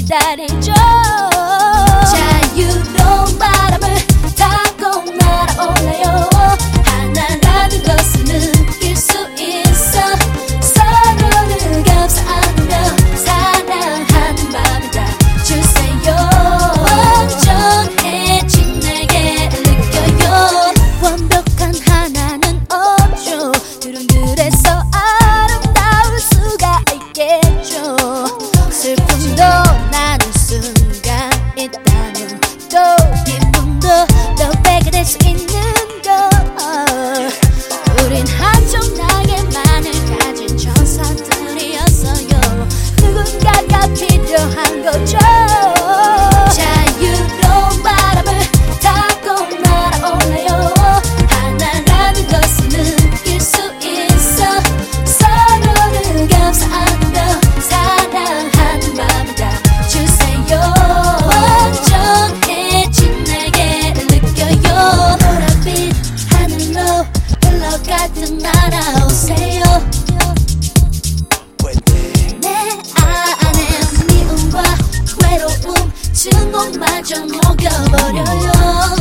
기다리죠. 자유로운 바람을 타고 날아올라요. 하나라는 것을 느낄 수 있어. 서로를 감싸 안으며 사랑하는 마음을 다 주세요. 완전해진 내게 느껴요. 완벽한 하나는 없죠. 둘은 그래서 아름다울 수가 있겠죠. 슬픔도 나눌 수가 있다면 또 기쁨도 너에게 될 수 있는 것. 우린 한쪽 날개만을 가진 천사들이었어요. 누군가가 필요한 거죠. 자유로운 바람을 타고 날아올라요. 하나라는 것을 느낄 수 있어. 서로를 감싸 안으며 사랑하는 마음을 다 주세요. 완전해진 내게 느껴요. 보랏빛 하늘로 흘러가듯 날아오세요. 내 안에 미움과 외로움 증오마저 녹여버려요.